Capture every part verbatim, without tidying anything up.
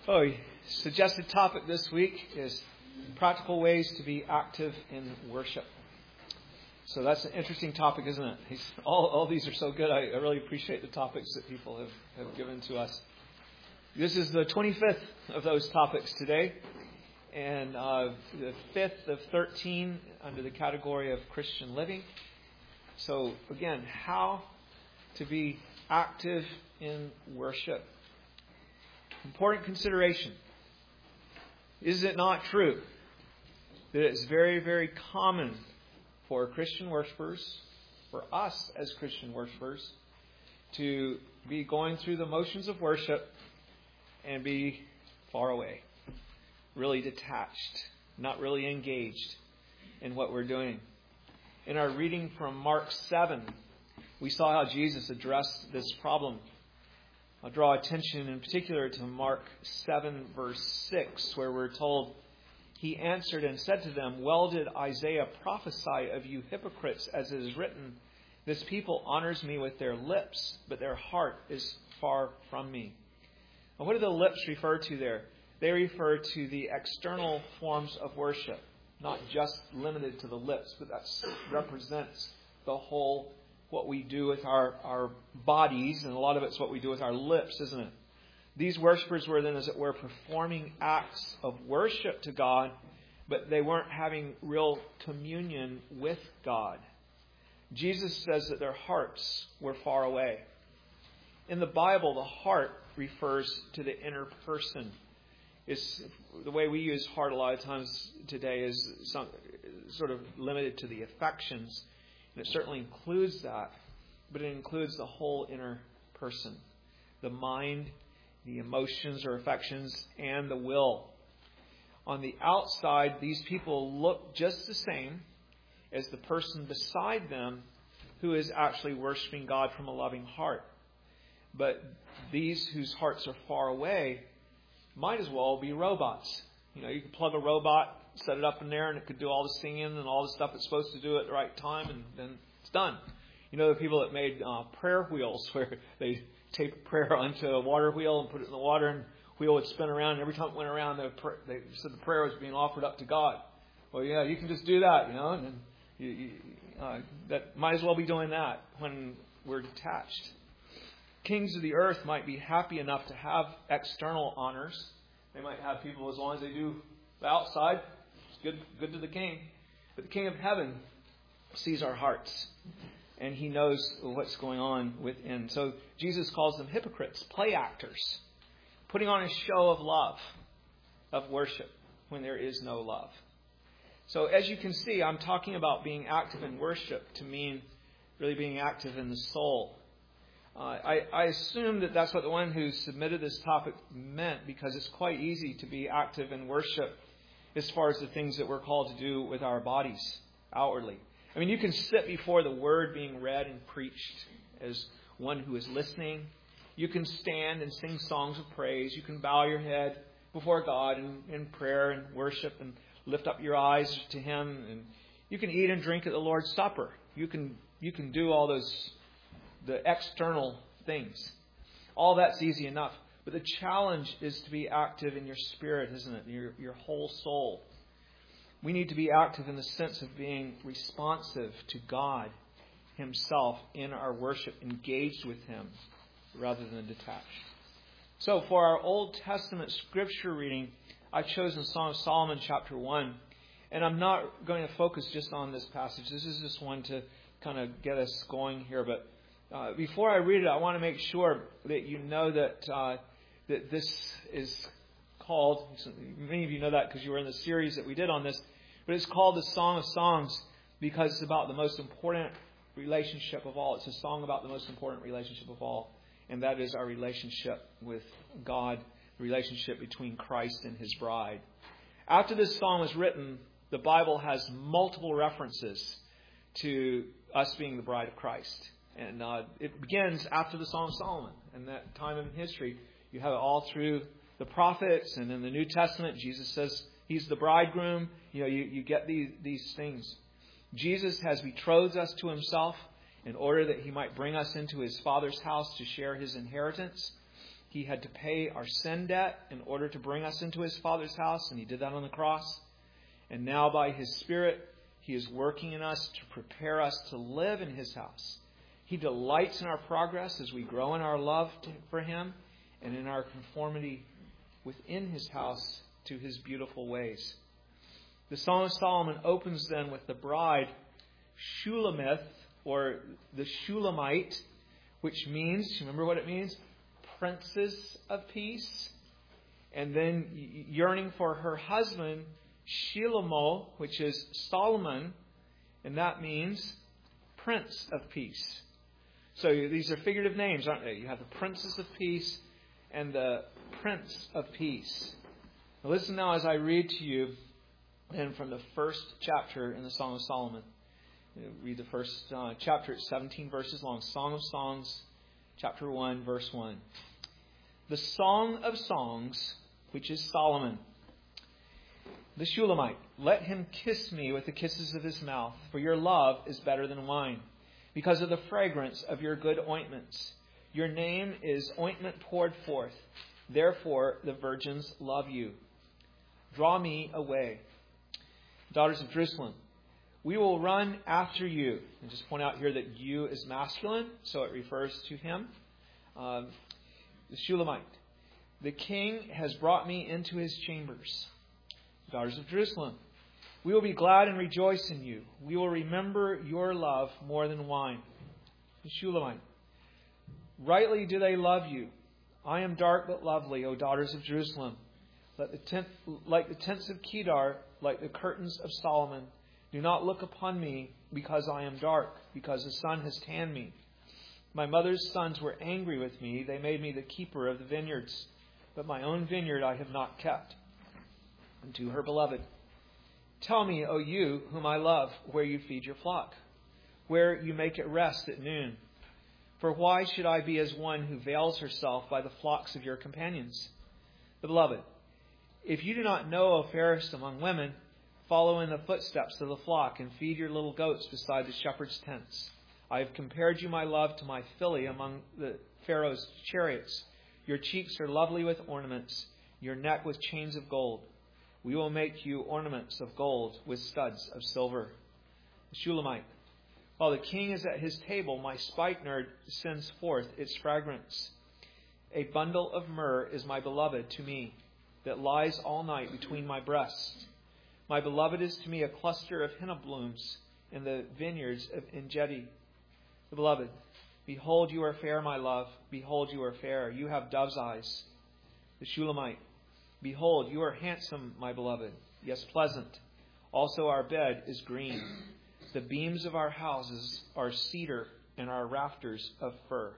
Oh, suggested topic this week is practical ways to be active in worship. So that's an interesting topic, isn't it? He's, all, all these are so good. I, I really appreciate the topics that people have, have given to us. This is the twenty-fifth of those topics today, and uh, the fifth of thirteen under the category of Christian living. So again, how to be active in worship. Important consideration. Is it not true that it's very, very common for Christian worshipers, for us as Christian worshipers, to be going through the motions of worship and be far away, really detached, not really engaged in what we're doing? In our reading from Mark seven, we saw how Jesus addressed this problem. I'll draw attention in particular to Mark seven, verse six, where we're told, He answered and said to them, "Well did Isaiah prophesy of you hypocrites, as it is written, This people honors me with their lips, but their heart is far from me." And what do the lips refer to there? They refer to the external forms of worship, not just limited to the lips, but that represents the whole what we do with our, our bodies, and a lot of it's what we do with our lips, isn't it? These worshipers were then, as it were, performing acts of worship to God, but they weren't having real communion with God. Jesus says that their hearts were far away. In the Bible, the heart refers to the inner person. It's, the way we use heart a lot of times today is some, sort of limited to the affections. And it certainly includes that, but it includes the whole inner person. The mind, the emotions or affections, and the will. On the outside, these people look just the same as the person beside them who is actually worshiping God from a loving heart. But these whose hearts are far away might as well be robots. You know, you could plug a robot, set it up in there, and it could do all the singing and all the stuff it's supposed to do at the right time, and then it's done. You know, the people that made uh, prayer wheels where they tape a prayer onto a water wheel and put it in the water, and the wheel would spin around, and every time it went around, they, pr- they said the prayer was being offered up to God. Well, yeah, you can just do that, you know, and then you, you, uh, that might as well be doing that when we're detached. Kings of the earth might be happy enough to have external honors. They might have people, as long as they do the outside, it's good, good to the king. But the King of heaven sees our hearts, and he knows what's going on within. So Jesus calls them hypocrites, play actors, putting on a show of love, of worship, when there is no love. So as you can see, I'm talking about being active in worship to mean really being active in the soul. Uh, I, I assume that that's what the one who submitted this topic meant, because it's quite easy to be active in worship as far as the things that we're called to do with our bodies outwardly. I mean, you can sit before the Word being read and preached as one who is listening. You can stand and sing songs of praise. You can bow your head before God in, in prayer and worship and lift up your eyes to Him. And you can eat and drink at the Lord's Supper. You can you can do all those the external things. All that's easy enough. But the challenge is to be active in your spirit, isn't it? Your, your whole soul. We need to be active in the sense of being responsive to God Himself in our worship, engaged with Him rather than detached. So for our Old Testament scripture reading, I've chosen Song of Solomon chapter one. And I'm not going to focus just on this passage. This is just one to kind of get us going here. But Uh, before I read it, I want to make sure that you know that uh, that this is called, many of you know that because you were in the series that we did on this, but it's called the Song of Songs because it's about the most important relationship of all. It's a song about the most important relationship of all, and that is our relationship with God, the relationship between Christ and His bride. After this song was written, the Bible has multiple references to us being the bride of Christ. And uh, it begins after the Song of Solomon. And that time in history, you have it all through the prophets. And in the New Testament, Jesus says He's the bridegroom. You know, you, you get these, these things. Jesus has betrothed us to Himself in order that He might bring us into His Father's house to share His inheritance. He had to pay our sin debt in order to bring us into His Father's house, and He did that on the cross. And now by His Spirit, He is working in us to prepare us to live in His house. He delights in our progress as we grow in our love to, for Him and in our conformity within His house to His beautiful ways. The Song of Solomon opens then with the bride, Shulamith, or the Shulamite, which means, remember what it means? Princess of peace. And then yearning for her husband, Shlomo, which is Solomon, and that means Prince of Peace. So these are figurative names, aren't they? You have the Princess of Peace and the Prince of Peace. Now listen now as I read to you then from the first chapter in the Song of Solomon. You read the first uh, chapter. It's seventeen verses long. Song of Songs, chapter one, verse one. The Song of Songs, which is Solomon. The Shulamite, let him kiss me with the kisses of his mouth, for your love is better than wine, because of the fragrance of your good ointments. Your name is ointment poured forth. Therefore the virgins love you. Draw me away. Daughters of Jerusalem, we will run after you. And just point out here that you is masculine, so it refers to him. Um, the Shulamite. The king has brought me into his chambers. Daughters of Jerusalem, we will be glad and rejoice in you. We will remember your love more than wine. The Shulamite. Rightly do they love you. I am dark but lovely, O daughters of Jerusalem. Let the tent, like the tents of Kedar, like the curtains of Solomon, do not look upon me because I am dark, because the sun has tanned me. My mother's sons were angry with me. They made me the keeper of the vineyards. But my own vineyard I have not kept. And to her beloved, tell me, O you whom I love, where you feed your flock, where you make it rest at noon. For why should I be as one who veils herself by the flocks of your companions? The beloved, if you do not know a fairest among women, follow in the footsteps of the flock and feed your little goats beside the shepherd's tents. I have compared you, my love, to my filly among the Pharaoh's chariots. Your cheeks are lovely with ornaments, your neck with chains of gold. We will make you ornaments of gold with studs of silver. The Shulamite. While the king is at his table, my spikenard sends forth its fragrance. A bundle of myrrh is my beloved to me, that lies all night between my breasts. My beloved is to me a cluster of henna blooms in the vineyards of Engedi. The beloved, behold, you are fair, my love. Behold, you are fair. You have dove's eyes. The Shulamite. Behold, you are handsome, my beloved. Yes, pleasant. Also our bed is green. The beams of our houses are cedar, and our rafters of fir.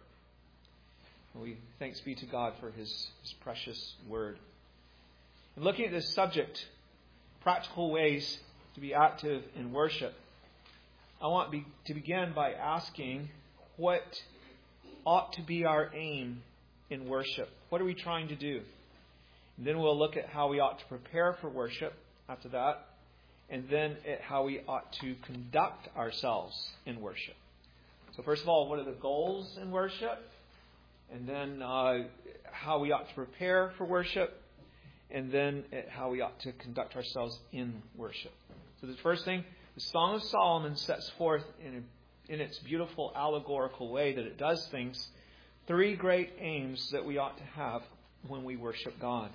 We thanks be to God for his, his precious word. And looking at this subject, practical ways to be active in worship, I want be, to begin by asking what ought to be our aim in worship. What are we trying to do? And then we'll look at how we ought to prepare for worship after that. And then at how we ought to conduct ourselves in worship. So first of all, what are the goals in worship? And then uh, how we ought to prepare for worship. And then at how we ought to conduct ourselves in worship. So the first thing, the Song of Solomon sets forth in, in its beautiful allegorical way that it does things, three great aims that we ought to have when we worship God.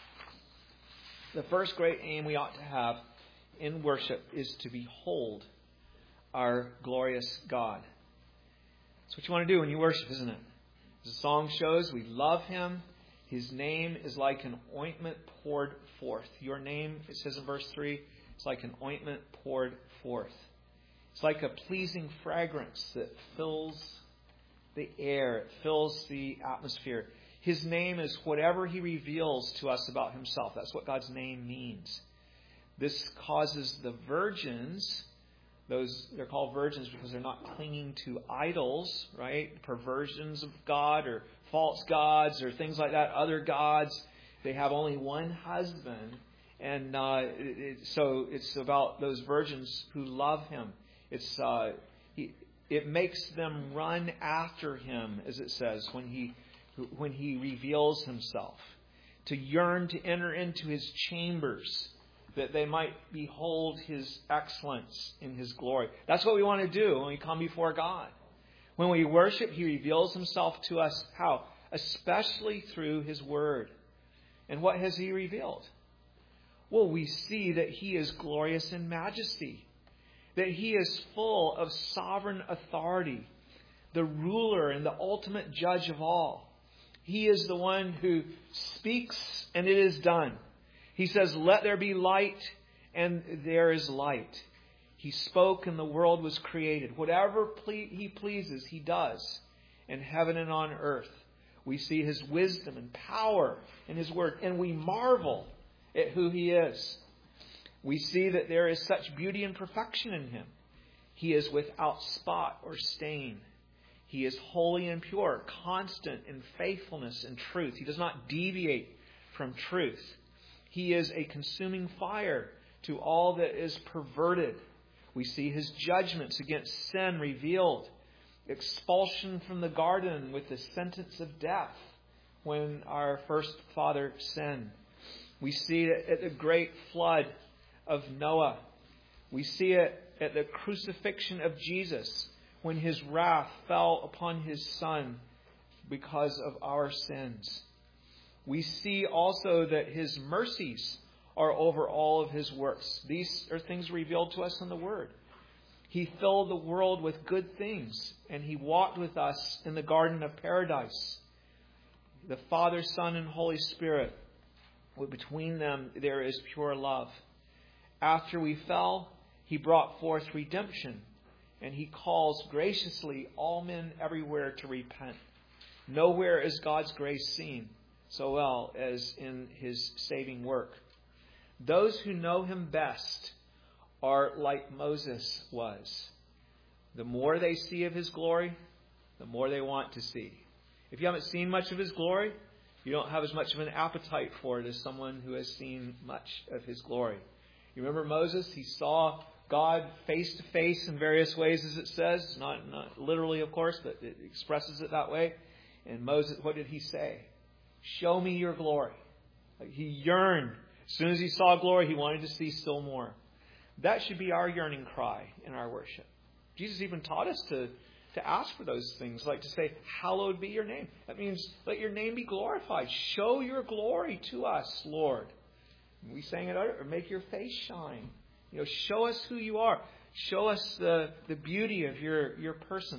The first great aim we ought to have in worship is to behold our glorious God. That's what you want to do when you worship, isn't it? As the song shows, we love him. His name is like an ointment poured forth. Your name, it says in verse three, it's like an ointment poured forth. It's like a pleasing fragrance that fills the air, it fills the atmosphere. His name is whatever he reveals to us about himself. That's what God's name means. This causes the virgins, those they're called virgins because they're not clinging to idols, right? Perversions of God or false gods or things like that, other gods. They have only one husband. And uh, it, it, so it's about those virgins who love him. It's uh, he, it makes them run after him, as it says, when he when he reveals himself, to yearn to enter into his chambers, that they might behold his excellence in his glory. That's what we want to do when we come before God. When we worship, he reveals himself to us. How? Especially through his word. And what has he revealed? Well, we see that he is glorious in majesty, that he is full of sovereign authority, the ruler and the ultimate judge of all. He is the one who speaks and it is done. He says, "Let there be light," and there is light. He spoke and the world was created. Whatever ple- he pleases, he does in heaven and on earth. We see his wisdom and power in his word, and we marvel at who he is. We see that there is such beauty and perfection in him. He is without spot or stain. He is holy and pure, constant in faithfulness and truth. He does not deviate from truth. He is a consuming fire to all that is perverted. We see his judgments against sin revealed. Expulsion from the garden with the sentence of death when our first father sinned. We see it at the great flood of Noah. We see it at the crucifixion of Jesus when his wrath fell upon his Son because of our sins. We see also that his mercies are over all of his works. These are things revealed to us in the Word. He filled the world with good things, and he walked with us in the Garden of Paradise. The Father, Son, and Holy Spirit, between them there is pure love. After we fell, he brought forth redemption, and he calls graciously all men everywhere to repent. Nowhere is God's grace seen so well as in his saving work. Those who know him best are like Moses was. The more they see of his glory, the more they want to see. If you haven't seen much of his glory, you don't have as much of an appetite for it as someone who has seen much of his glory. You remember Moses? He saw God face to face in various ways, as it says. Not, not literally, of course, but it expresses it that way. And Moses, what did he say? "Show me your glory." Like he yearned. As soon as he saw glory, he wanted to see still more. That should be our yearning cry in our worship. Jesus even taught us to, to ask for those things, like to say, "Hallowed be your name." That means let your name be glorified. Show your glory to us, Lord. And we sang it, or make your face shine. You know, show us who you are. Show us the, the beauty of your, your person.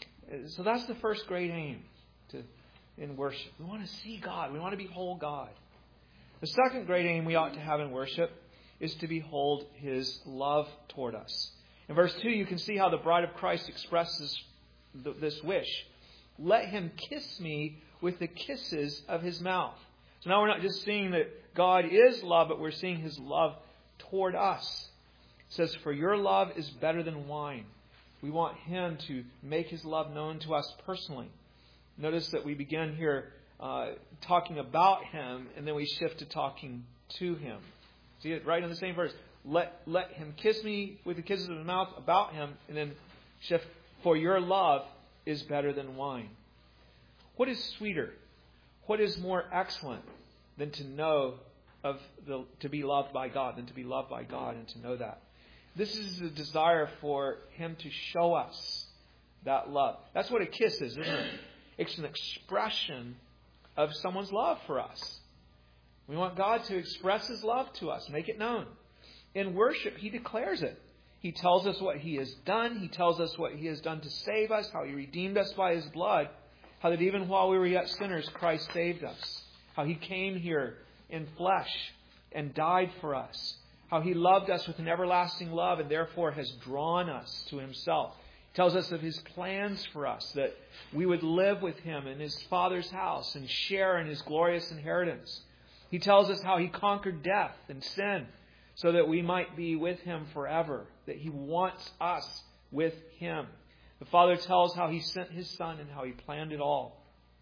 So that's the first great aim to in worship. We want to see God. We want to behold God. The second great aim we ought to have in worship is to behold his love toward us. In verse two, you can see how the bride of Christ expresses th- this wish. "Let him kiss me with the kisses of his mouth." So now we're not just seeing that God is love, but we're seeing his love toward us. It says, "For your love is better than wine." We want him to make his love known to us personally. Notice that we begin here uh, talking about him, and then we shift to talking to him. See it right in the same verse. Let, let him kiss me with the kisses of his mouth, about him, and then shift, "For your love is better than wine." What is sweeter? What is more excellent than to know of the to be loved by God, than to be loved by God and to know that? This is the desire for him to show us that love. That's what a kiss is, isn't it? It's an expression of someone's love for us. We want God to express his love to us, make it known. In worship, he declares it. He tells us what he has done. He tells us what he has done to save us, how he redeemed us by his blood, how that even while we were yet sinners, Christ saved us, how he came here in flesh and died for us, how he loved us with an everlasting love and therefore has drawn us to himself. He tells us of his plans for us, that we would live with him in his Father's house and share in his glorious inheritance. He tells us how he conquered death and sin so that we might be with him forever, that he wants us with him. The Father tells how he sent his Son and how he planned it all.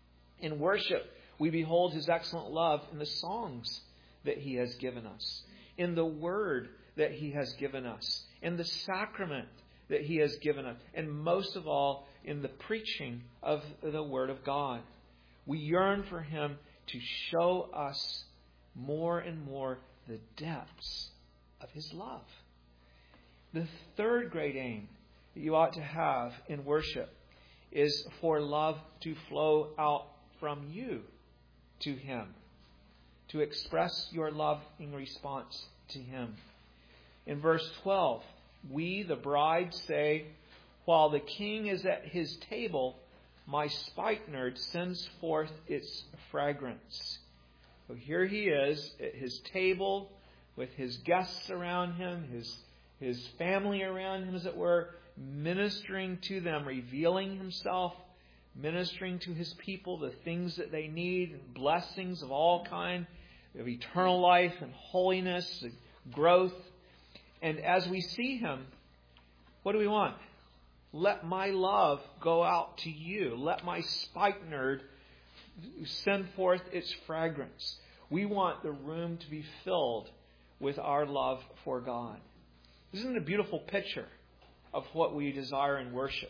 In worship, we behold his excellent love in the songs that he has given us, in the word that he has given us, in the sacrament that he has given us, and most of all, in the preaching of the word of God. We yearn for Him to show us more and more the depths of His love. The third great aim that you ought to have in worship is for love to flow out from you to Him, to express your love in response to Him. In verse twelve, we, the bride, say, while the king is at his table, my spikenard sends forth its fragrance. So here he is at his table with his guests around him, his, his family around him, as it were, ministering to them, revealing himself, ministering to his people the things that they need, blessings of all kind, of eternal life and holiness, and growth. And as we see him, what do we want? Let my love go out to you. Let my spikenard send forth its fragrance. We want the room to be filled with our love for God. Isn't it a beautiful picture of what we desire in worship?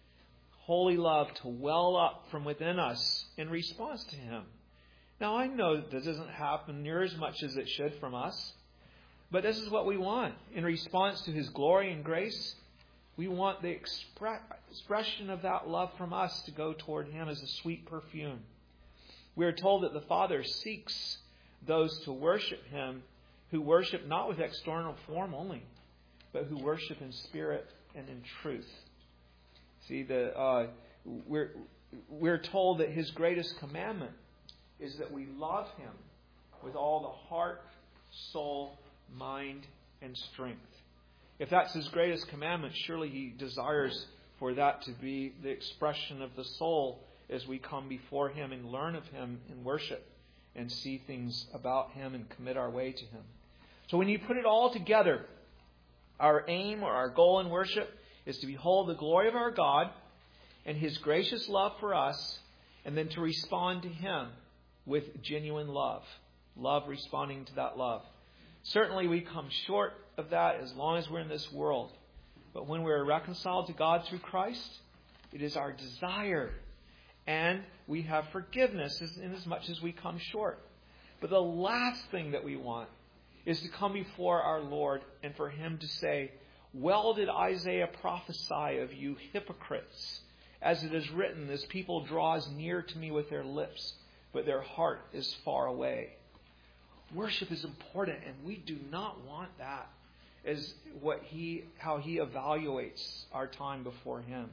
Holy love to well up from within us in response to Him. Now, I know that this doesn't happen near as much as it should from us, but this is what we want. In response to His glory and grace, we want the expre- expression of that love from us to go toward Him as a sweet perfume. We are told that the Father seeks those to worship Him who worship not with external form only, but who worship in spirit and in truth. See, the uh, we're we're told that His greatest commandment is that we love Him with all the heart, soul, mind, and strength. If that's His greatest commandment, surely He desires for that to be the expression of the soul as we come before Him and learn of Him in worship and see things about Him and commit our way to Him. So when you put it all together, our aim or our goal in worship is to behold the glory of our God and His gracious love for us, and then to respond to Him with genuine love. Love responding to that love. Certainly we come short of that as long as we're in this world. But when we're reconciled to God through Christ, it is our desire. And we have forgiveness in as much as we come short. But the last thing that we want is to come before our Lord and for Him to say, well did Isaiah prophesy of you hypocrites. As it is written, this people draws near to me with their lips, but their heart is far away. Worship is important, and we do not want that as what he, how He evaluates our time before Him.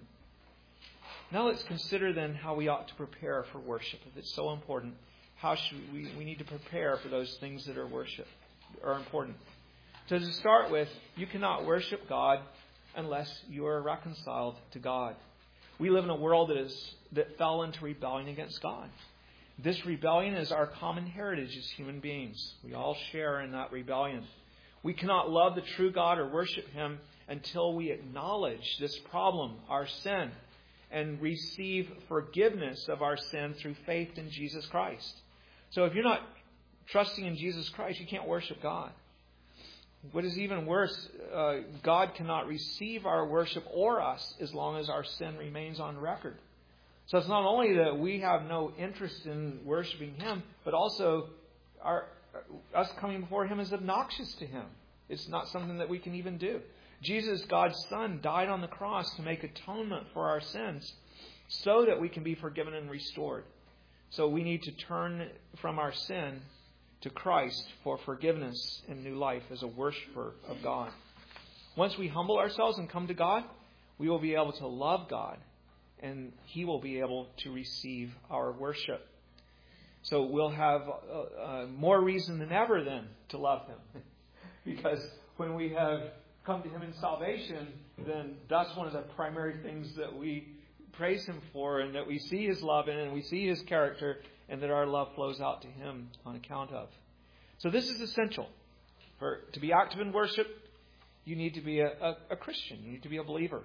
Now let's consider then how we ought to prepare for worship. If it's so important, how should we, we need to prepare for those things that are worship, are important. So to start with, you cannot worship God unless you are reconciled to God. We live in a world that is that fell into rebellion against God. This rebellion is our common heritage as human beings. We all share in that rebellion. We cannot love the true God or worship Him until we acknowledge this problem, our sin, and receive forgiveness of our sin through faith in Jesus Christ. So if you're not trusting in Jesus Christ, you can't worship God. What is even worse, uh, God cannot receive our worship or us as long as our sin remains on record. So it's not only that we have no interest in worshiping Him, but also our us coming before Him is obnoxious to Him. It's not something that we can even do. Jesus, God's Son, died on the cross to make atonement for our sins so that we can be forgiven and restored. So we need to turn from our sin to Christ for forgiveness and new life as a worshiper of God. Once we humble ourselves and come to God, we will be able to love God, and He will be able to receive our worship. So we'll have uh, uh, more reason than ever then to love Him. Because when we have come to Him in salvation, then that's one of the primary things that we praise Him for, and that we see His love in, and we see His character, and that our love flows out to Him on account of. So this is essential. For to be active in worship, you need to be a, a, a Christian. You need to be a believer.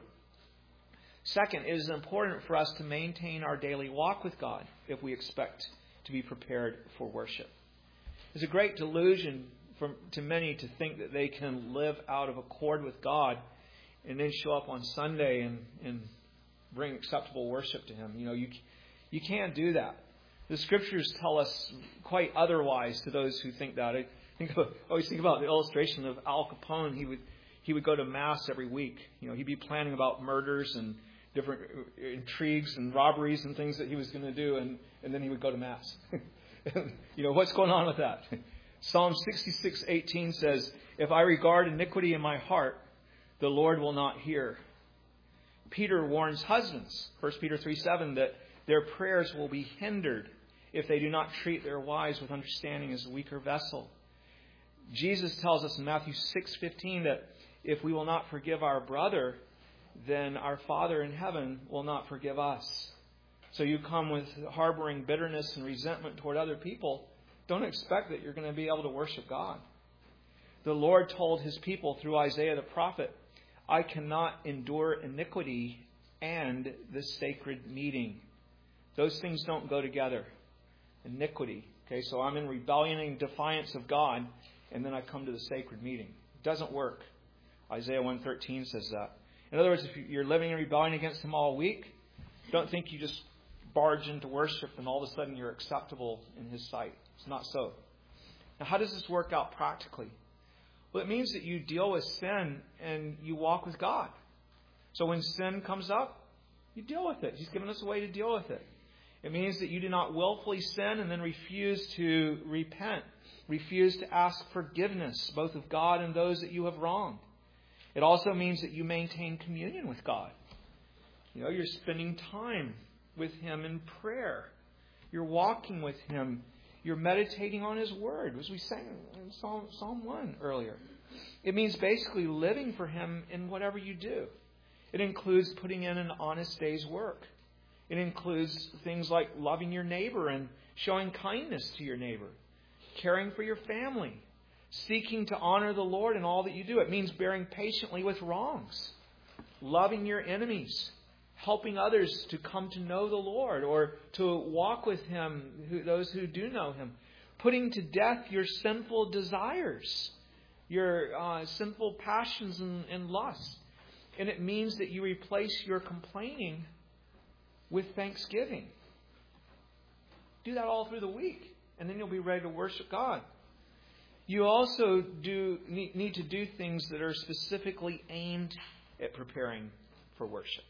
Second, it is important for us to maintain our daily walk with God if we expect to be prepared for worship. It's a great delusion for, to many to think that they can live out of accord with God and then show up on Sunday and, and bring acceptable worship to Him. You know, you you can't do that. The Scriptures tell us quite otherwise to those who think that. I think about, always think about the illustration of Al Capone. He would he would go to Mass every week. You know, he'd be planning about murders and different intrigues and robberies and things that he was going to do, and, and then he would go to Mass. You know, what's going on with that? Psalm sixty-six eighteen says, "If I regard iniquity in my heart, the Lord will not hear." Peter warns husbands, First Peter three seven, that their prayers will be hindered if they do not treat their wives with understanding as a weaker vessel. Jesus tells us in Matthew six fifteen that if we will not forgive our brother, then our Father in heaven will not forgive us. So you come with harboring bitterness and resentment toward other people, don't expect that you're going to be able to worship God. The Lord told his people through Isaiah the prophet, "I cannot endure iniquity and the sacred meeting." Those things don't go together. Iniquity. Okay, so I'm in rebellion and defiance of God, and then I come to the sacred meeting. It doesn't work. Isaiah one thirteen says that. In other words, if you're living in rebellion against him all week, don't think you just barge into worship and all of a sudden you're acceptable in his sight. It's not so. Now, how does this work out practically? Well, it means that you deal with sin and you walk with God. So when sin comes up, you deal with it. He's given us a way to deal with it. It means that you do not willfully sin and then refuse to repent, refuse to ask forgiveness, both of God and those that you have wronged. It also means that you maintain communion with God. You know, you're spending time with him in prayer. You're walking with him. You're meditating on his word, as we sang in Psalm, Psalm one earlier. It means basically living for him in whatever you do. It includes putting in an honest day's work. It includes things like loving your neighbor and showing kindness to your neighbor, caring for your family, seeking to honor the Lord in all that you do. It means bearing patiently with wrongs, loving your enemies, helping others to come to know the Lord or to walk with him, who, those who do know him, putting to death your sinful desires, your uh, sinful passions and, and lusts. And it means that you replace your complaining with thanksgiving. Do that all through the week, and then you'll be ready to worship God. You also do need, need to do things that are specifically aimed at preparing for worship.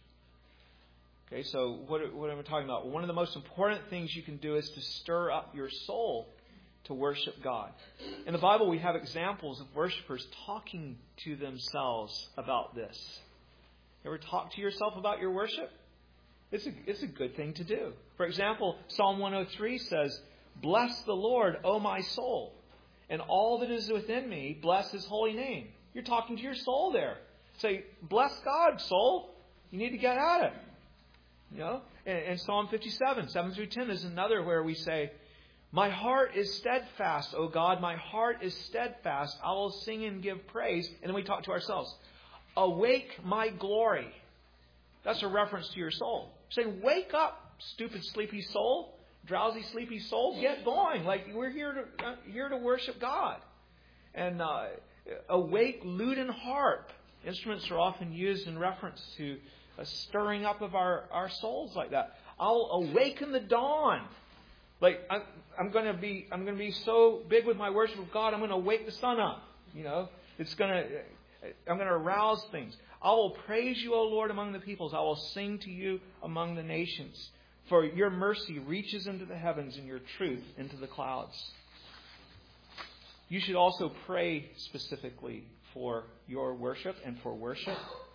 Okay, so what, what am I talking about? One of the most important things you can do is to stir up your soul to worship God. In the Bible, we have examples of worshipers talking to themselves about this. You ever talk to yourself about your worship? It's a, it's a good thing to do. For example, Psalm one oh three says, "Bless the Lord, O my soul, and all that is within me, bless his holy name." You're talking to your soul there. Say, "Bless God, soul." You need to get at it. You know, and, and Psalm fifty-seven, seven through ten is another where we say, "My heart is steadfast, O God, my heart is steadfast. I will sing and give praise." And then we talk to ourselves. "Awake, my glory." That's a reference to your soul. Saying, "Wake up, stupid, sleepy soul, drowsy, sleepy soul. Get going. Like, we're here to uh, here to worship God." And uh, awake, lute and harp. Instruments are often used in reference to a stirring up of our, our souls like that. "I'll awaken the dawn." Like, I'm, I'm going to be I'm going to be so big with my worship of God, I'm going to wake the sun up. You know, it's going to I'm going to arouse things. "I will praise you, O Lord, among the peoples. I will sing to you among the nations. For your mercy reaches into the heavens and your truth into the clouds." You should also pray specifically for your worship and for worship.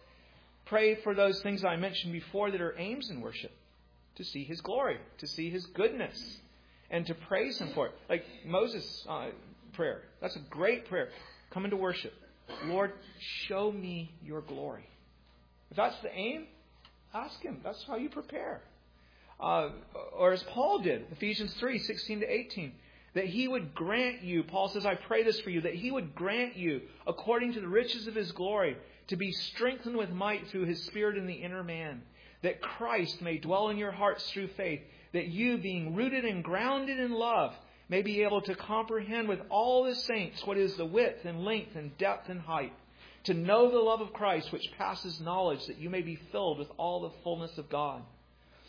Pray for those things I mentioned before that are aims in worship. To see his glory, to see his goodness, and to praise him for it. Like Moses' uh, prayer. That's a great prayer. Come into worship. "Lord, show me your glory." If that's the aim, ask him. That's how you prepare. Uh, or as Paul did, Ephesians three, sixteen to eighteen, that he would grant you, Paul says, "I pray this for you," that he would grant you, according to the riches of his glory, to be strengthened with might through his Spirit in the inner man, that Christ may dwell in your hearts through faith, that you, being rooted and grounded in love, may be able to comprehend with all the saints what is the width and length and depth and height, to know the love of Christ which passes knowledge, that you may be filled with all the fullness of God.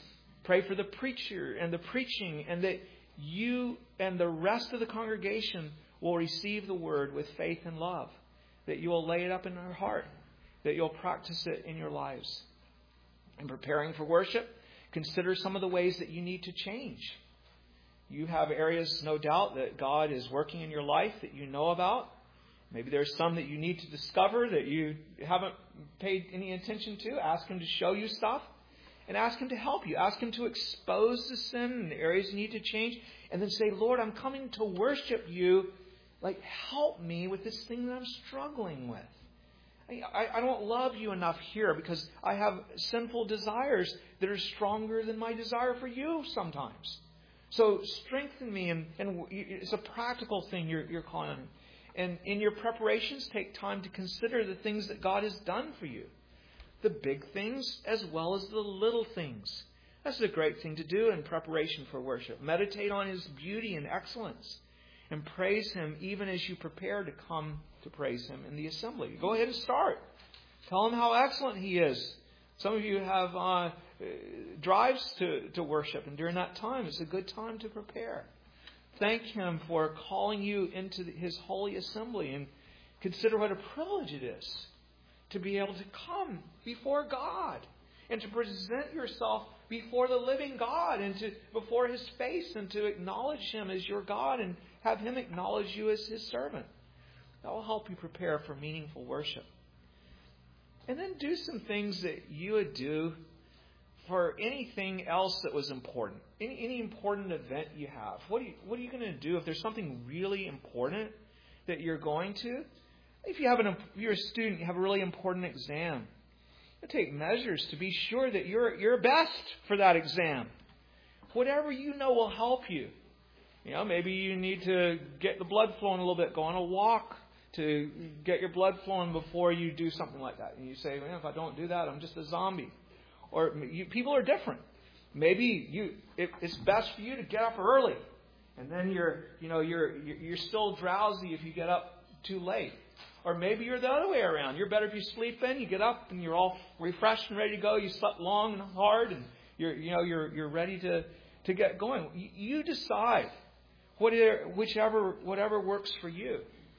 Pray for the preacher and the preaching, and that you and the rest of the congregation will receive the word with faith and love. That you will lay it up in your heart. That you'll practice it in your lives. In preparing for worship, consider some of the ways that you need to change. You have areas, no doubt, that God is working in your life that you know about. Maybe there's some that you need to discover that you haven't paid any attention to. Ask Him to show you stuff. And ask Him to help you. Ask Him to expose the sin and the areas you need to change. And then say, Lord, I'm coming to worship you. Like, help me with this thing that I'm struggling with. I, I don't love you enough here because I have sinful desires that are stronger than my desire for you sometimes. So strengthen me. And, and it's a practical thing you're, you're calling on. And in your preparations, take time to consider the things that God has done for you. The big things as well as the little things. That's a great thing to do in preparation for worship. Meditate on His beauty and excellence. And praise Him even as you prepare to come to praise Him in the assembly. Go ahead and start. Tell Him how excellent He is. Some of you have uh, drives to, to worship. And during that time, it's a good time to prepare. Thank Him for calling you into His holy assembly. And consider what a privilege it is to be able to come before God and to present yourself before the living God and to before His face and to acknowledge Him as your God and have Him acknowledge you as His servant. That will help you prepare for meaningful worship. And then do some things that you would do for anything else that was important. Any, any important event you have. What, do you, what are you going to do if there's something really important that you're going to? If you have an, if you're a student, you have a really important exam. You take measures to be sure that you're you're best for that exam. Whatever you know will help you. You know, maybe you need to get the blood flowing a little bit. Go on a walk to get your blood flowing before you do something like that. And you say, well, if I don't do that, I'm just a zombie. Or you, people are different. Maybe you it, it's best for you to get up early, and then you're you know you're you're still drowsy if you get up too late. Or maybe you're the other way around. You're better if you sleep in. You get up and you're all refreshed and ready to go. You slept long and hard, and you're you know you're you're ready to, to get going. You decide whatever whichever whatever works for you.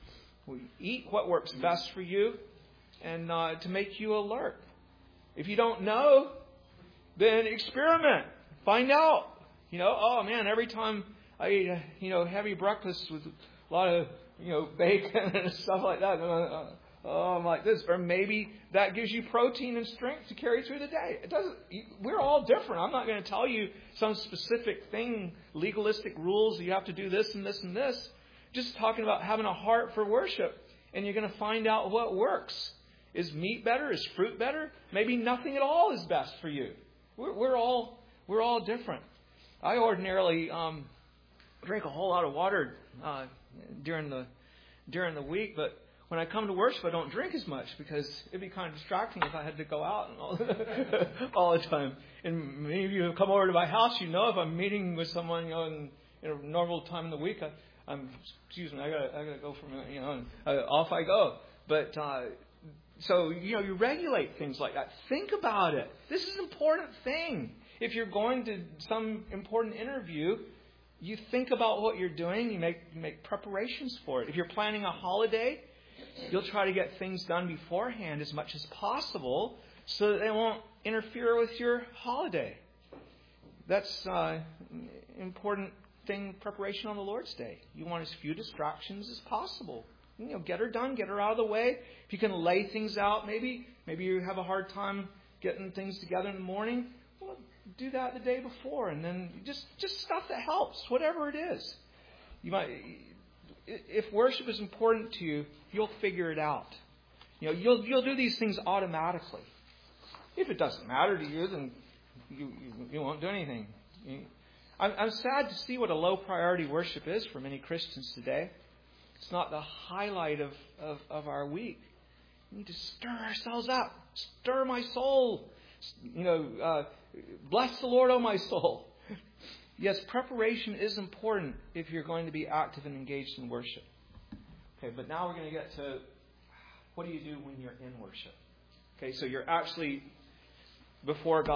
Eat what works best for you, and uh, to make you alert. If you don't know, then experiment. Find out. You know, oh man, every time I eat a, you know heavy breakfast with a lot of you know, bacon and stuff like that. Uh, oh, I'm like this. Or maybe that gives you protein and strength to carry through the day. It doesn't. We're all different. I'm not going to tell you some specific thing, legalistic rules. You have to do this and this and this. Just talking about having a heart for worship. And you're going to find out what works. Is meat better? Is fruit better? Maybe nothing at all is best for you. We're, we're all we're all different. I ordinarily um, drink a whole lot of water uh, during the during the week, but when I come to worship, I don't drink as much because it'd be kind of distracting if I had to go out and all, all the time. And many of you have come over to my house. You know, if I'm meeting with someone, you know, in, in a normal time in the week, I, I'm excuse me, I gotta I gotta go for a minute, you know, and uh, off I go. But uh, so you know, you regulate things like that. Think about it. This is an important thing. If you're going to some important interview, you think about what you're doing. You make you make preparations for it. If you're planning a holiday, you'll try to get things done beforehand as much as possible so that they won't interfere with your holiday. That's uh, important thing, preparation on the Lord's Day. You want as few distractions as possible. You know, get her done, get her out of the way. If you can lay things out, maybe maybe you have a hard time getting things together in the morning. Well, do that the day before, and then just just stuff that helps, whatever it is. You might, if worship is important to you, you'll figure it out. You know, you'll you'll do these things automatically. If it doesn't matter to you, then you you, you won't do anything. You, I'm, I'm sad to see what a low priority worship is for many Christians today. It's not the highlight of, of, of our week. We need to stir ourselves up. Stir my soul. You know, uh, bless the Lord, O my soul. Yes, preparation is important if you're going to be active and engaged in worship. Okay, but now we're going to get to what do you do when you're in worship? Okay, so you're actually before God.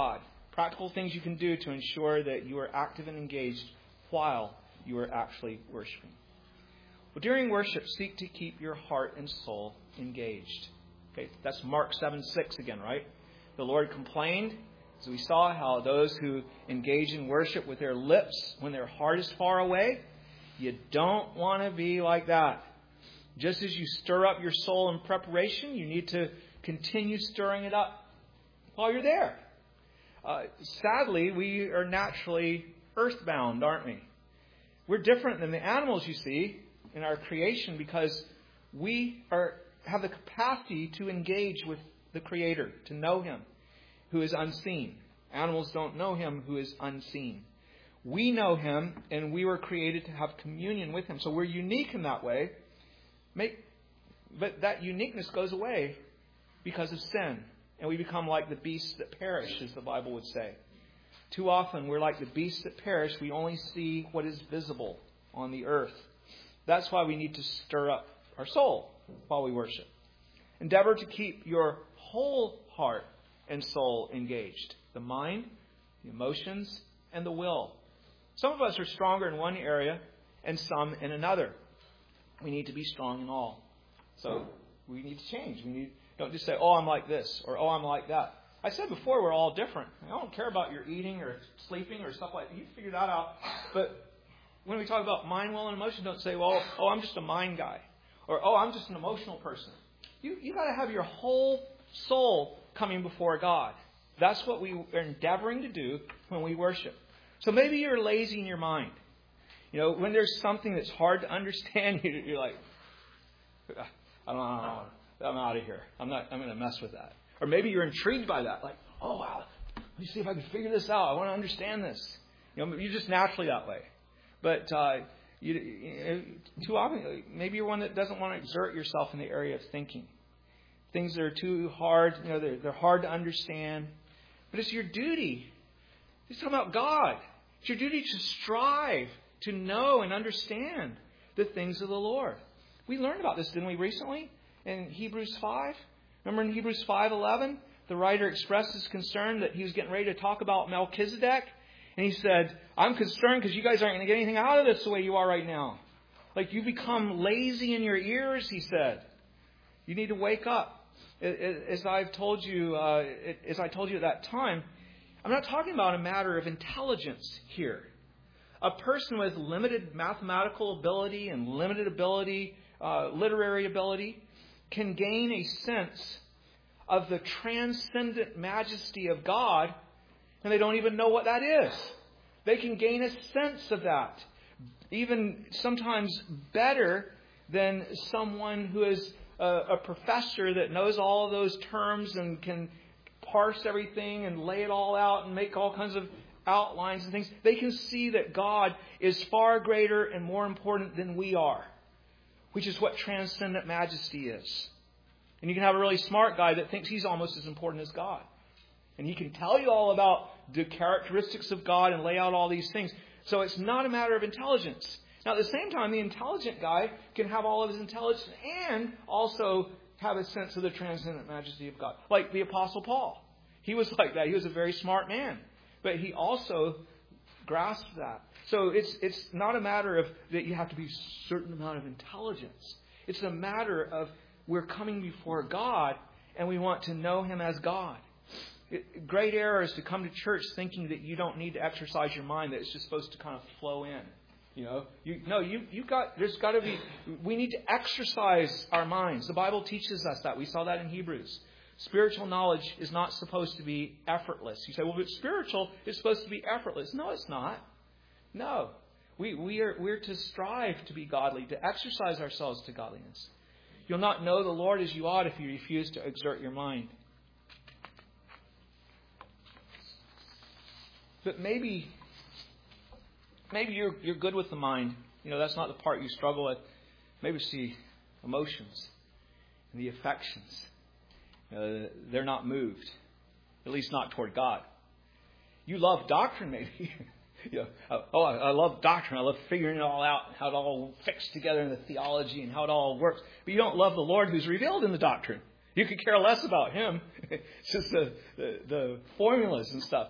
Practical things you can do to ensure that you are active and engaged while you are actually worshiping. Well, during worship, seek to keep your heart and soul engaged. Okay, that's Mark seven six again, right? The Lord complained, as we saw, how those who engage in worship with their lips when their heart is far away, you don't want to be like that. Just as you stir up your soul in preparation, you need to continue stirring it up while you're there. Uh, sadly, we are naturally earthbound, aren't we? We're different than the animals you see in our creation because we are have the capacity to engage with the Creator, to know Him who is unseen. Animals don't know Him who is unseen. We know Him, and we were created to have communion with Him. So we're unique in that way. Make, but that uniqueness goes away because of sin. And we become like the beasts that perish, as the Bible would say. Too often we're like the beasts that perish. We only see what is visible on the earth. That's why we need to stir up our soul while we worship. Endeavor to keep your whole heart and soul engaged. The mind, the emotions, and the will. Some of us are stronger in one area and some in another. We need to be strong in all. So we need to change. We need don't just say, oh, I'm like this, or oh, I'm like that. I said before, we're all different. I don't care about your eating or sleeping or stuff like that. You figure that out. But when we talk about mind, will, and emotion, don't say, well, oh, I'm just a mind guy. Or, oh, I'm just an emotional person. You you got to have your whole soul coming before God. That's what we are endeavoring to do when we worship. So maybe you're lazy in your mind. You know, when there's something that's hard to understand, you're like, I don't know. I'm out of here. I'm not. I'm going to mess with that. Or maybe you're intrigued by that. Like, oh wow, let me see if I can figure this out. I want to understand this. You know, you're just naturally that way. But uh, you, you, too often, maybe you're one that doesn't want to exert yourself in the area of thinking. Things that are too hard. You know, they're, they're hard to understand. But it's your duty. He's talking about God. It's your duty to strive to know and understand the things of the Lord. We learned about this, didn't we, recently? In Hebrews five. Remember in Hebrews five eleven, the writer expressed his concern that he was getting ready to talk about Melchizedek. And he said, I'm concerned because you guys aren't going to get anything out of this the way you are right now. Like you become lazy in your ears, he said. You need to wake up. As I've told you, uh, as I told you at that time, I'm not talking about a matter of intelligence here. A person with limited mathematical ability and limited ability, uh, literary ability, can gain a sense of the transcendent majesty of God, and they don't even know what that is. They can gain a sense of that, even sometimes better than someone who is a, a professor that knows all of those terms and can parse everything and lay it all out and make all kinds of outlines and things. They can see that God is far greater and more important than we are, which is what transcendent majesty is. And you can have a really smart guy that thinks he's almost as important as God. And he can tell you all about the characteristics of God and lay out all these things. So it's not a matter of intelligence. Now, at the same time, the intelligent guy can have all of his intelligence and also have a sense of the transcendent majesty of God. Like the Apostle Paul. He was like that. He was a very smart man. But he also grasped that. So it's it's not a matter of that you have to be a certain amount of intelligence. It's a matter of we're coming before God and we want to know Him as God. It, great error is to come to church thinking that you don't need to exercise your mind, that it's just supposed to kind of flow in. You know, you no, you you got there's got to be. We need to exercise our minds. The Bible teaches us that. We saw that in Hebrews. Spiritual knowledge is not supposed to be effortless. You say, well, if it's spiritual, it's supposed to be effortless. No, it's not. No, we we are we're to strive to be godly, to exercise ourselves to godliness. You'll not know the Lord as you ought if you refuse to exert your mind. But maybe, maybe you're you're good with the mind. You know, that's not the part you struggle with. Maybe it's the emotions and the affections. Uh, they're not moved, at least not toward God. You love doctrine, maybe. you know, oh, I, I love doctrine. I love figuring it all out, how it all fits together in the theology and how it all works. But you don't love the Lord who's revealed in the doctrine. You could care less about Him. It's just the, the, the formulas and stuff.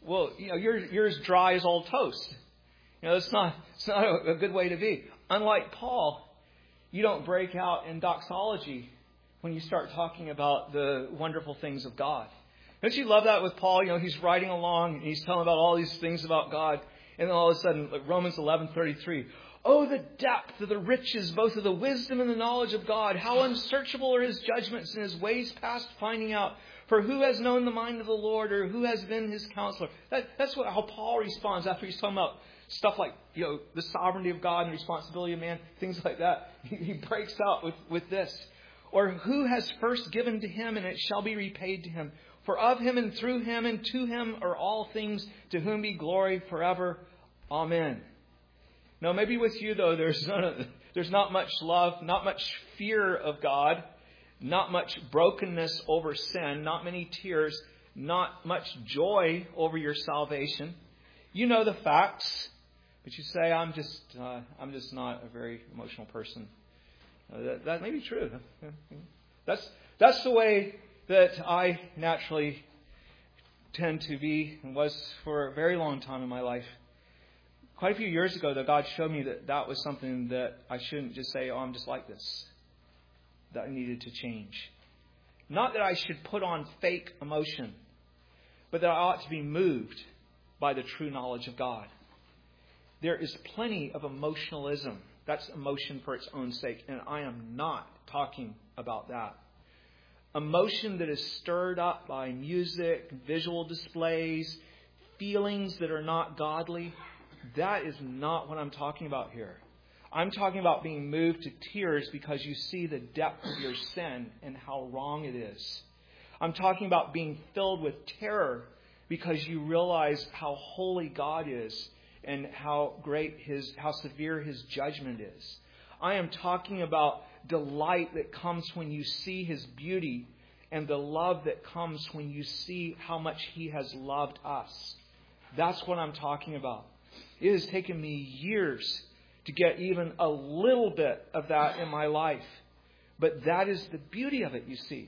well, you know, you're, you're as dry as old toast. You know, it's not, it's not a, a good way to be. Unlike Paul, you don't break out in doxology when you start talking about the wonderful things of God. Don't you love that with Paul? You know, he's writing along and he's telling about all these things about God. And then all of a sudden, like Romans eleven thirty-three. Oh, the depth of the riches, both of the wisdom and the knowledge of God. How unsearchable are his judgments and his ways past finding out. For who has known the mind of the Lord, or who has been his counselor? That, that's what, how Paul responds after he's talking about stuff like, you know, the sovereignty of God and the responsibility of man, things like that. He, he breaks out with, with this. Or who has first given to him, and it shall be repaid to him. For of him and through him and to him are all things, to whom be glory forever. Amen. Now, maybe with you, though, there's not, there's not much love, not much fear of God, not much brokenness over sin, not many tears, not much joy over your salvation. You know the facts, but you say, I'm just, uh, I'm just not a very emotional person. Uh, that, that may be true. That's, that's the way that I naturally tend to be and was for a very long time in my life. Quite a few years ago, though, God showed me that that was something that I shouldn't just say, oh, I'm just like this. That I needed to change. Not that I should put on fake emotion, but that I ought to be moved by the true knowledge of God. There is plenty of emotionalism. That's emotion for its own sake, and I am not talking about that. Emotion that is stirred up by music, visual displays, feelings that are not godly. That is not what I'm talking about here. I'm talking about being moved to tears because you see the depth of your sin and how wrong it is. I'm talking about being filled with terror because you realize how holy God is and how great his, how severe his judgment is. I am talking about delight that comes when you see his beauty and the love that comes when you see how much he has loved us. That's what I'm talking about. It has taken me years to get even a little bit of that in my life. But that is the beauty of it, you see.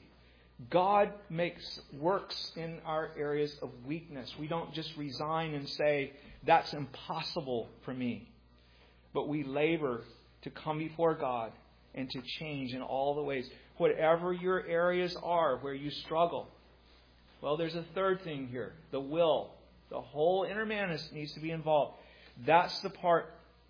God makes works in our areas of weakness. We don't just resign and say, that's impossible for me. But we labor to come before God and to change in all the ways. Whatever your areas are where you struggle. Well, there's a third thing here. The will. The whole inner man is, needs to be involved. That's the part,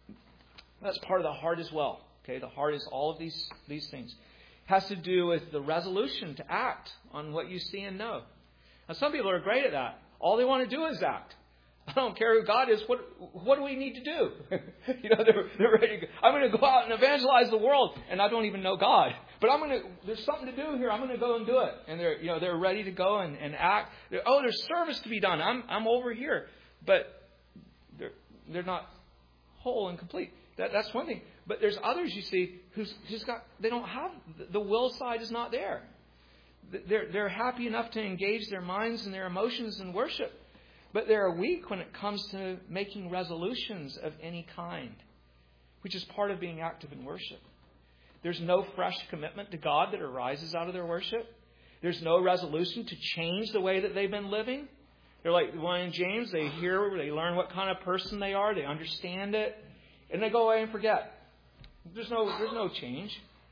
that's part of the heart as well. Okay, the heart is all of these, these things. It has to do with the resolution to act on what you see and know. Now, some people are great at that. All they want to do is act. I don't care who God is. What what do we need to do? you know, they're, they're ready to go. I'm going to go out and evangelize the world, and I don't even know God. But I'm going to. There's something to do here. I'm going to go and do it. And they're you know they're ready to go and, and act. They're, oh, there's service to be done. I'm I'm over here, but they're they're not whole and complete. That that's one thing. But there's others you see who's who's got they don't have the will side is not there. They're they're happy enough to engage their minds and their emotions in worship. But they're weak when it comes to making resolutions of any kind, which is part of being active in worship. There's no fresh commitment to God that arises out of their worship. There's no resolution to change the way that they've been living. They're like the one in James. They hear, they learn what kind of person they are. They understand it. And they go away and forget. There's no, there's no change.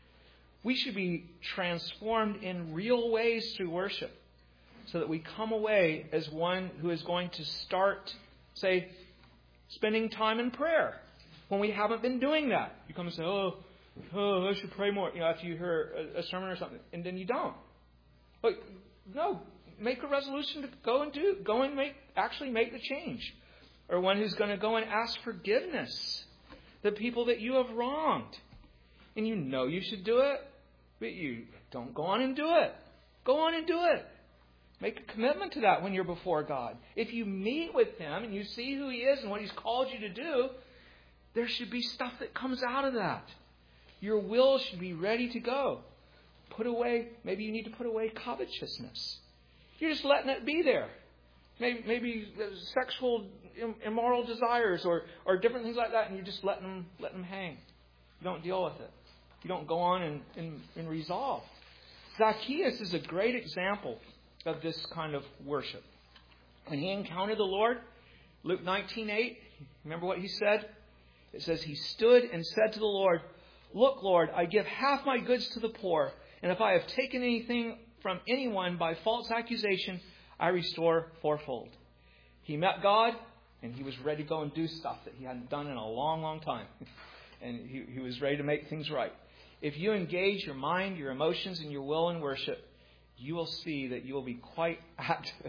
We should be transformed in real ways through worship. So that we come away as one who is going to start, say, spending time in prayer. When we haven't been doing that. You come and say, oh, oh I should pray more. You know, after you hear a, a sermon or something. And then you don't. But no, make a resolution to go and do, go and make, actually make the change. Or one who's going to go and ask forgiveness. The people that you have wronged. And you know you should do it. But you don't go on and do it. Go on and do it. Make a commitment to that when you're before God. If you meet with Him and you see who He is and what He's called you to do, there should be stuff that comes out of that. Your will should be ready to go. Put away, maybe you need to put away covetousness. You're just letting it be there. Maybe, maybe sexual immoral desires or, or different things like that, and you're just letting them, letting them hang. You don't deal with it. You don't go on and, and, and resolve. Zacchaeus is a great example of this kind of worship. When he encountered the Lord, Luke nineteen eight, remember what he said? It says, he stood and said to the Lord, "Look, Lord, I give half my goods to the poor, and if I have taken anything from anyone by false accusation, I restore fourfold." He met God, and he was ready to go and do stuff that he hadn't done in a long, long time. And he, he was ready to make things right. If you engage your mind, your emotions, and your will in worship, you will see that you will be quite active.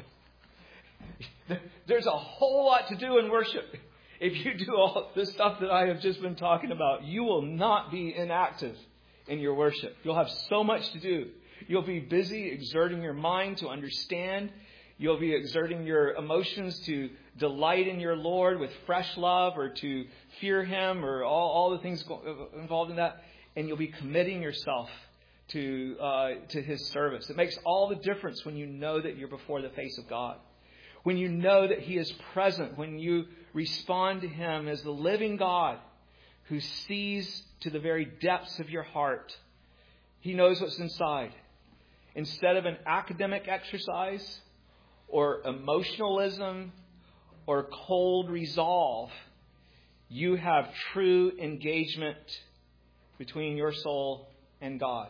There's a whole lot to do in worship. If you do all the stuff that I have just been talking about, you will not be inactive in your worship. You'll have so much to do. You'll be busy exerting your mind to understand. You'll be exerting your emotions to delight in your Lord with fresh love, or to fear Him, or all, all the things involved in that. And you'll be committing yourself to uh, to His service. It makes all the difference when you know that you're before the face of God. When you know that He is present. When you respond to Him as the living God who sees to the very depths of your heart. He knows what's inside. Instead of an academic exercise or emotionalism or cold resolve, you have true engagement between your soul and God.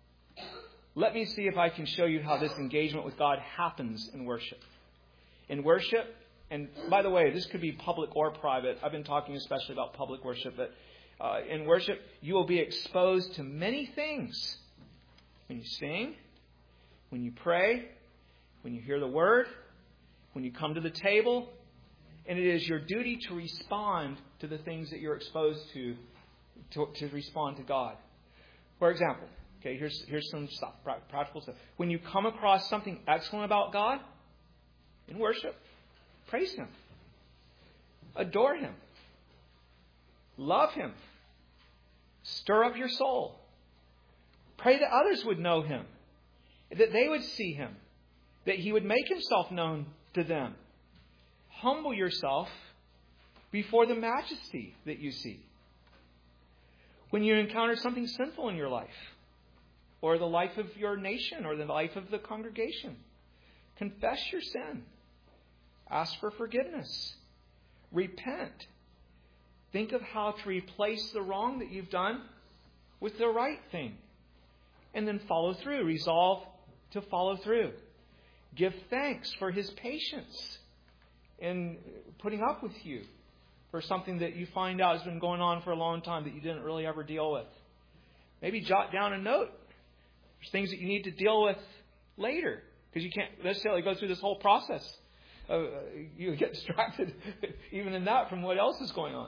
Let me see if I can show you how this engagement with God happens in worship. In worship, and by the way, this could be public or private. I've been talking especially about public worship, but uh, in worship, you will be exposed to many things. When you sing, when you pray, when you hear the word, when you come to the table, and it is your duty to respond to the things that you're exposed to, to, to respond to God. For example, okay, here's here's some stuff, practical stuff. When you come across something excellent about God in worship, praise Him, adore Him, love Him, stir up your soul. Pray that others would know Him, that they would see Him, that He would make Himself known to them. Humble yourself before the majesty that you see. When you encounter something sinful in your life, or the life of your nation, or the life of the congregation, confess your sin. Ask for forgiveness. Repent. Think of how to replace the wrong that you've done with the right thing. And then follow through. Resolve to follow through. Give thanks for His patience in putting up with you for something that you find out has been going on for a long time that you didn't really ever deal with. Maybe jot down a note. There's things that you need to deal with later, because you can't necessarily go through this whole process. Uh, you get distracted even in that from what else is going on.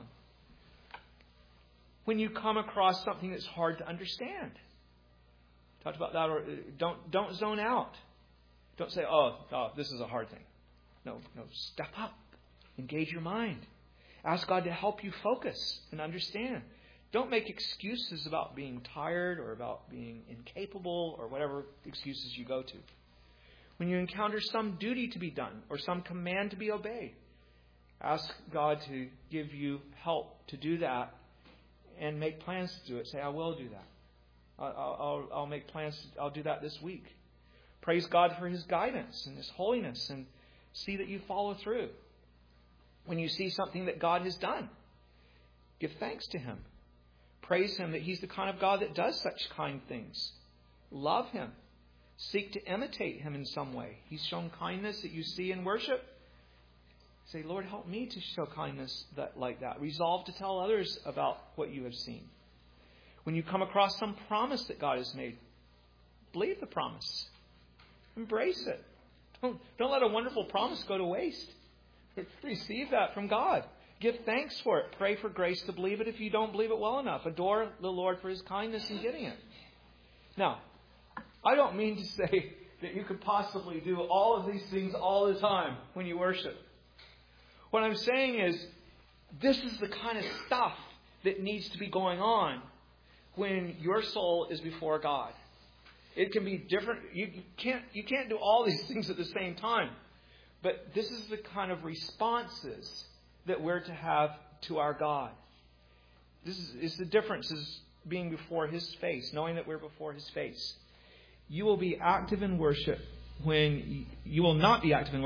When you come across something that's hard to understand, talked about that. Or don't don't zone out. Don't say, "Oh, oh, this is a hard thing." No, no. Step up, engage your mind, ask God to help you focus and understand. Don't make excuses about being tired or about being incapable or whatever excuses you go to. When you encounter some duty to be done or some command to be obeyed, ask God to give you help to do that and make plans to do it. Say, "I will do that. I'll, I'll, I'll make plans. To, I'll do that this week." Praise God for His guidance and His holiness, and see that you follow through. When you see something that God has done, give thanks to Him. Praise Him that He's the kind of God that does such kind things. Love Him. Seek to imitate Him in some way. He's shown kindness that you see in worship. Say, "Lord, help me to show kindness that, like that." Resolve to tell others about what you have seen. When you come across some promise that God has made, believe the promise. Embrace it. Don't, don't let a wonderful promise go to waste. Receive that from God. Give thanks for it. Pray for grace to believe it if you don't believe it well enough. Adore the Lord for His kindness in getting it. Now, I don't mean to say that you could possibly do all of these things all the time when you worship. What I'm saying is, this is the kind of stuff that needs to be going on when your soul is before God. It can be different. You can't, you can't do all these things at the same time. But this is the kind of responses that we're to have to our God. This is, is the difference, is being before His face, knowing that we're before His face. You will be active in worship when you will not be active in worship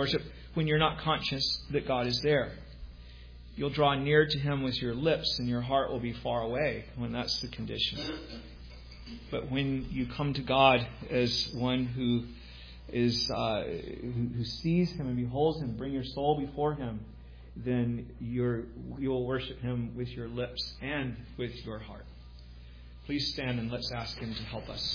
when you're not conscious that God is there. You'll draw near to Him with your lips, and your heart will be far away when that's the condition. But when you come to God as one who is uh, who, who sees Him and beholds Him, bring your soul before Him, then you're, you'll worship Him with your lips and with your heart. Please stand and let's ask Him to help us.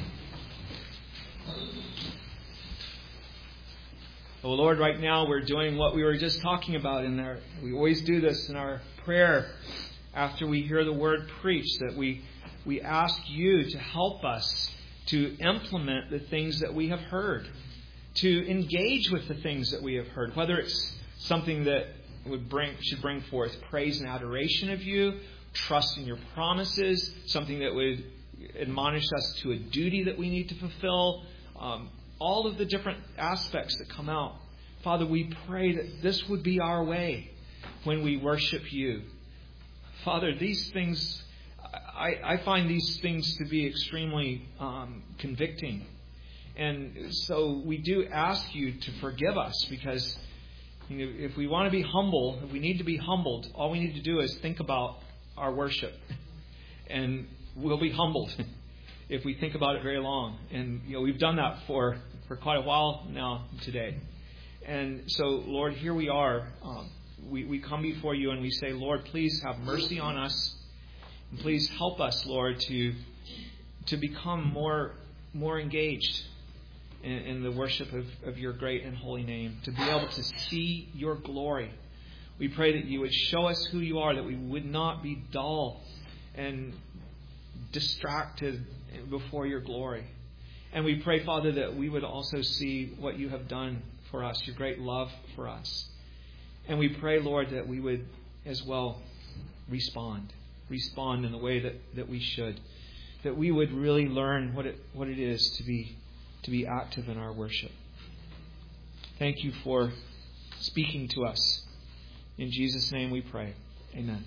Oh Lord, right now we're doing what we were just talking about in there. We always do this in our prayer after we hear the word preached, that we we ask you to help us to implement the things that we have heard, to engage with the things that we have heard, whether it's something that would bring should bring forth praise and adoration of you, trust in your promises, something that would admonish us to a duty that we need to fulfill, um, all of the different aspects that come out. Father, we pray that this would be our way when we worship you. Father, these things, I, I find these things to be extremely um, convicting. And so we do ask you to forgive us, because you know, if we want to be humble, if we need to be humbled, all we need to do is think about our worship. And we'll be humbled if we think about it very long. And you know, we've done that for, for quite a while now today. And so, Lord, here we are. Um, we, we come before you and we say, Lord, please have mercy on us. And please help us, Lord, to to become more more engaged in, in the worship of, of your great and holy name, to be able to see your glory. We pray that you would show us who you are, that we would not be dull and distracted before your glory. And we pray, Father, that we would also see what you have done for us, your great love for us. And we pray, Lord, that we would as well respond, respond in the way that, that we should, that we would really learn what it what it is to be to be active in our worship. Thank you for speaking to us. In Jesus' name we pray. Amen.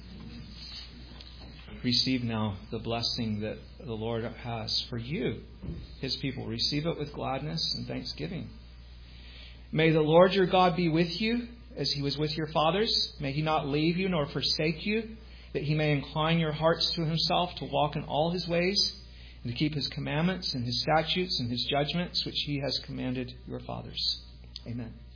Receive now the blessing that the Lord has for you, His people. Receive it with gladness and thanksgiving. May the Lord your God be with you as He was with your fathers. May He not leave you nor forsake you, that He may incline your hearts to Himself, to walk in all His ways, and to keep His commandments and His statutes and His judgments, which He has commanded your fathers. Amen.